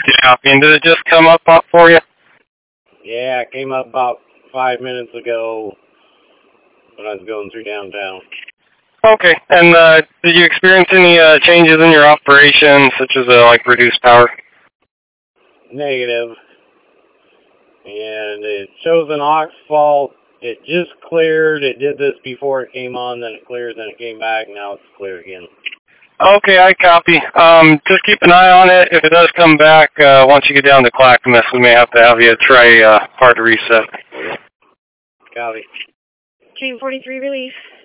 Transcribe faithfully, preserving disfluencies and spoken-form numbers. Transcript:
Yeah, and did it just come up up for you? Yeah, it came up about five minutes ago when I was going through downtown. Okay, and uh, did you experience any uh, changes in your operation, such as uh, like reduced power? Negative. And it shows an aux fault. It just cleared. It did this before it came on, then it cleared, then it came back. Now it's clear again. Okay, I copy. Um, just keep an eye on it. If it does come back, uh, once you get down to Clackamas, we may have to have you try uh, hard reset. Copy. Team forty-three, release.